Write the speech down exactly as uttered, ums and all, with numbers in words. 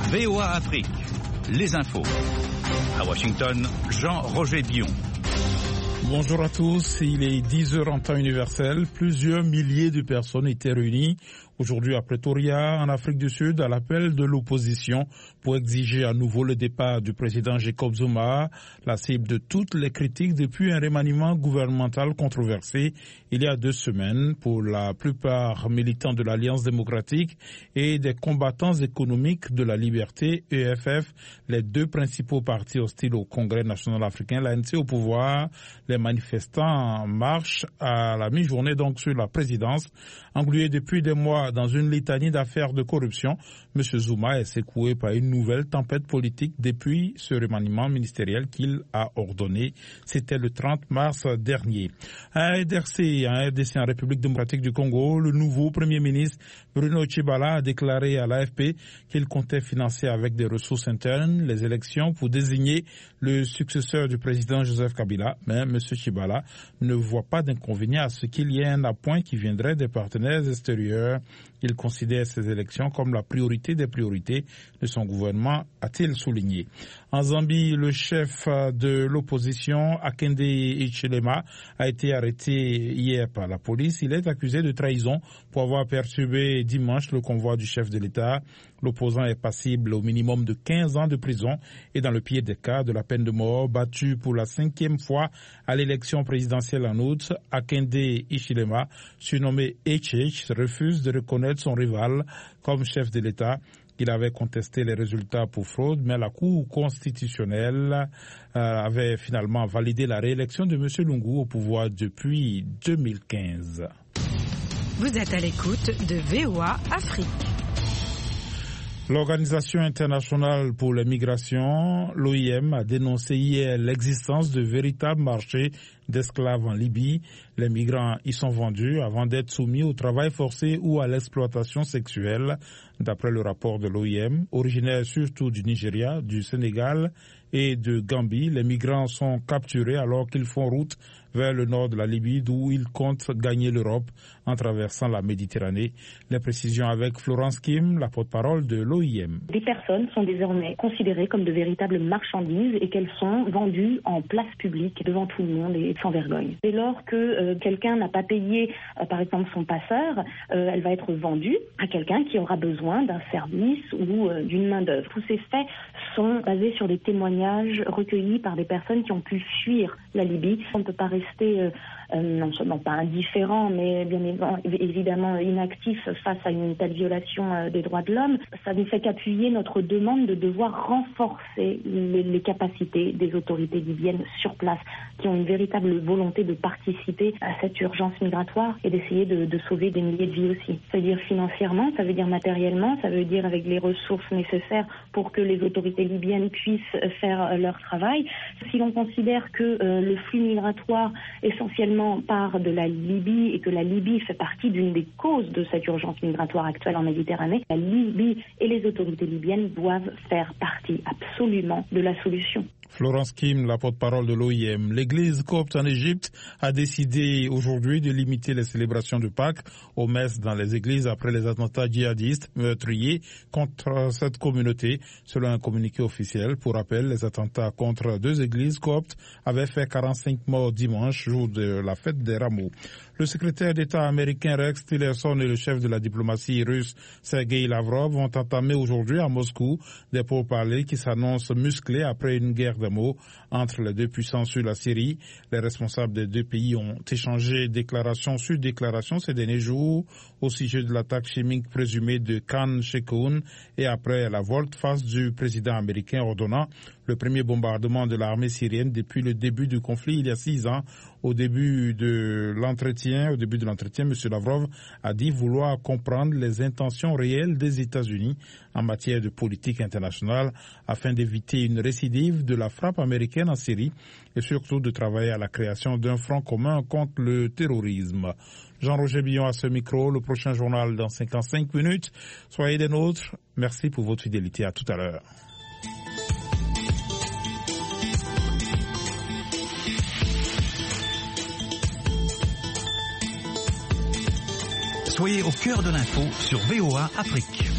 V O A Afrique, les infos. À Washington, Jean-Roger Bion. Bonjour à tous, il est dix heures en temps universel. Plusieurs milliers de personnes étaient réunies aujourd'hui à Pretoria, en Afrique du Sud, à l'appel de l'opposition pour exiger à nouveau le départ du président Jacob Zuma, la cible de toutes les critiques depuis un remaniement gouvernemental controversé il y a deux semaines pour la plupart militants de l'Alliance démocratique et des combattants économiques de la liberté, E F F, les deux principaux partis hostiles au Congrès national africain, l'A N C au pouvoir. Les manifestants en marche à la mi-journée donc sur la présidence, englués depuis des mois dans une litanie d'affaires de corruption. M. Zuma est secoué par une nouvelle tempête politique depuis ce remaniement ministériel qu'il a ordonné. C'était le trente mars dernier. À R D C, en R D C, en République démocratique du Congo, le nouveau Premier ministre Bruno Tshibala a déclaré à l'A F P qu'il comptait financer avec des ressources internes les élections pour désigner le successeur du président Joseph Kabila. Mais M. Tshibala ne voit pas d'inconvénient à ce qu'il y ait un appoint qui viendrait des partenaires extérieurs. Il considère ces élections comme la priorité des priorités de son gouvernement, a-t-il souligné. En Zambie, le chef de l'opposition, Hakainde Hichilema, a été arrêté hier par la police. Il est accusé de trahison pour avoir perturbé dimanche le convoi du chef de l'État. L'opposant est passible au minimum de quinze ans de prison et dans le pire des cas de la peine de mort. Battu pour la cinquième fois à l'élection présidentielle en août, Hakainde Hichilema, surnommé H H, refuse de reconnaître son rival comme chef de l'État. Il avait contesté les résultats pour fraude, mais la Cour constitutionnelle euh, avait finalement validé la réélection de M. Lungu au pouvoir depuis deux mille quinze. Vous êtes à l'écoute de V O A Afrique. L'Organisation internationale pour les migrations, l'O I M, a dénoncé hier l'existence de véritables marchés d'esclaves en Libye. Les migrants y sont vendus avant d'être soumis au travail forcé ou à l'exploitation sexuelle. D'après le rapport de l'O I M, originaire surtout du Nigeria, du Sénégal et de Gambie, les migrants sont capturés alors qu'ils font route vers le nord de la Libye, d'où ils comptent gagner l'Europe en traversant la Méditerranée. Les précisions avec Florence Kim, la porte-parole de l'O I M. Des personnes sont désormais considérées comme de véritables marchandises et qu'elles sont vendues en place publique devant tout le monde et sans vergogne. Dès lors que euh, quelqu'un n'a pas payé, euh, par exemple, son passeur, euh, elle va être vendue à quelqu'un qui aura besoin d'un service ou euh, d'une main-d'œuvre. Tous ces faits sont basés sur des témoignages recueillis par des personnes qui ont pu fuir la Libye. On ne peut pas rester euh, euh, non seulement pas indifférent, mais bien évidemment inactif face à une telle violation euh, des droits de l'homme. Ça ne fait qu'appuyer notre demande de devoir renforcer les, les capacités des autorités libyennes sur place, qui ont une véritable volonté de participer à cette urgence migratoire et d'essayer de, de sauver des milliers de vies aussi. Ça veut dire financièrement, ça veut dire matériellement, ça veut dire avec les ressources nécessaires pour que les autorités libyennes puissent faire leur travail. Si l'on considère que euh, le flux migratoire essentiellement part de la Libye et que la Libye fait partie d'une des causes de cette urgence migratoire actuelle en Méditerranée, la Libye et les autorités libyennes doivent faire partie absolument de la solution. Florence Kim, la porte-parole de l'O I M. L'église copte en Égypte a décidé aujourd'hui de limiter les célébrations de Pâques aux messes dans les églises après les attentats djihadistes meurtriers contre cette communauté, selon un communiqué officiel. Pour rappel, les attentats contre deux églises coptes avaient fait quarante-cinq morts dimanche, jour de la fête des Rameaux. Le secrétaire d'État américain Rex Tillerson et le chef de la diplomatie russe Sergei Lavrov vont entamer aujourd'hui à Moscou des pourparlers qui s'annoncent musclés après une guerre de mots entre les deux puissances sur la Syrie. Les responsables des deux pays ont échangé déclaration sur déclaration ces derniers jours au sujet de l'attaque chimique présumée de Khan Sheikhoun et après la volte-face du président américain ordonnant le premier bombardement de l'armée syrienne depuis le début du conflit il y a six ans. Au début de l'entretien, au début de l'entretien, M. Lavrov a dit vouloir comprendre les intentions réelles des États-Unis en matière de politique internationale afin d'éviter une récidive de la frappe américaine en Syrie et surtout de travailler à la création d'un front commun contre le terrorisme. Jean-Roger Billon à ce micro, le prochain journal dans cinquante-cinq minutes. Soyez des nôtres. Merci pour votre fidélité. À tout à l'heure. Soyez au cœur de l'info sur V O A Afrique.